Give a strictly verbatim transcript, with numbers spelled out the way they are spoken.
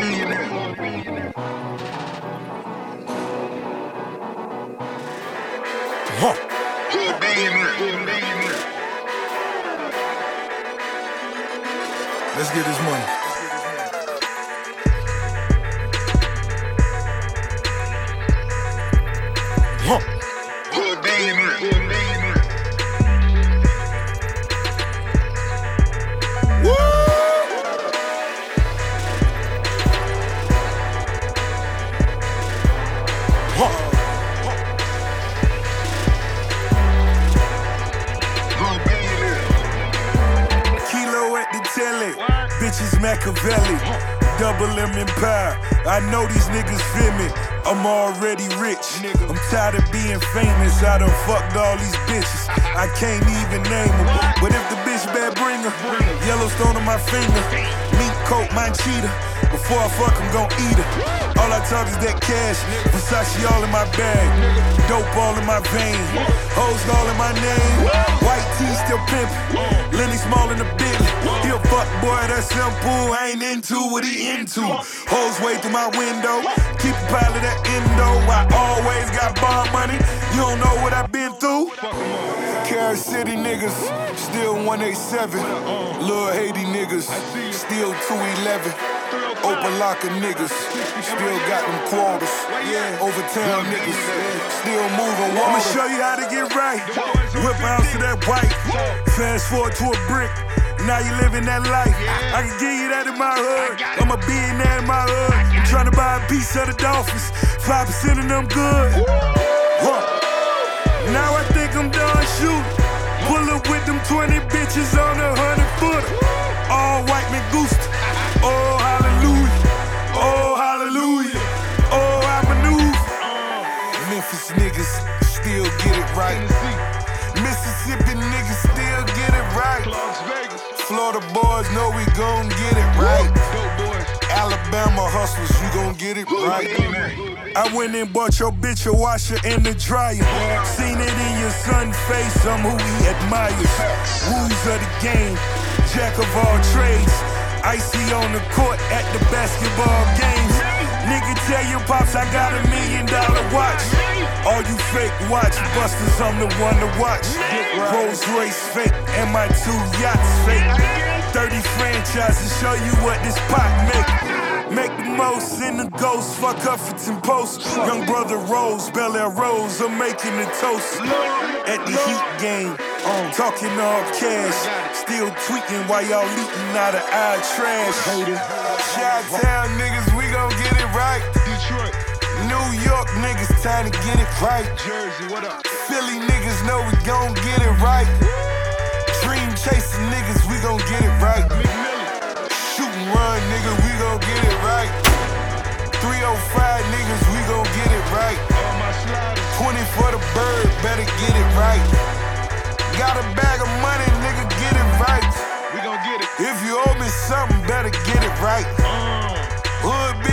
Huh. Let's get this money. Huh. Woo! Huh. Kilo at the telly, bitches Machiavelli, double M Empire. I know these niggas feel me. I'm already rich. I'm tired of being famous. I done fucked all these bitches. I can't even name them. But if the bitch bad, bring her. Yellowstone on my finger. Mink coat, mine cheetah. Before I fuck, I'm gon' eat her. All I talk is that cash. Versace all in my bag. Dope all in my vein. Hoes all in my name. White tee still pimpin'. Lenny Small in the Bentley. He a fuck boy, that's simple. I ain't into what he into. Hoes way through my window. Keep a pile of that endo. I always got bar money. You don't know what I've been through. Carol City niggas, still one eighty-seven. Lil Haiti niggas, still two eleven. Opalaka niggas, still got them quarters. Overtown niggas, still moving water. I'ma show you how to get right. Whip out to that white. Fast forward to a brick. Now you living that life. I can give you that in my hood. I'm a billionaire in my hood. I'm trying to buy a piece of the Dolphins. Five percent of them good. Huh. Now I think I'm done shooting. Pull up with them twenty bitches on a hundred footer. All white Mangusta. Oh hallelujah. Oh hallelujah. Oh I maneuver. Memphis niggas still get it right. Mississippi niggas still get it right. Florida boys know we gon' get it right. Alabama hustlers, you gon' get it right. I went and bought your bitch a washer and a dryer. Seen it in your son's face, I'm who he admires. Rules of the game, jack of all trades. Icy on the court at the basketball games. Nigga, tell your pops I got a million dollar watch. All you fake watch busters, I'm the one to watch. Rolls Royce fake and my two yachts fake. thirty franchises show you what this pot make. Make the most in the ghost, fuck Huffington Post. Young brother Rose, Bel Air Rose, I'm making the toast. At the Heat game, talking all cash. Still tweaking while y'all leaking out of our trash. Chi-Town niggas, we gon' get it right. Detroit. New York niggas, time to get it right. Jersey, what up? Philly niggas know we gon' get it right. Dream chasing niggas, we gon' get it right. Shoot and run, nigga, we gon' get it right. three oh five niggas, we gon' get it right. twenty for the bird, better get it right. Got a bag of money, nigga, get it right. We gon' get it. If you owe me something, better get it right. Hood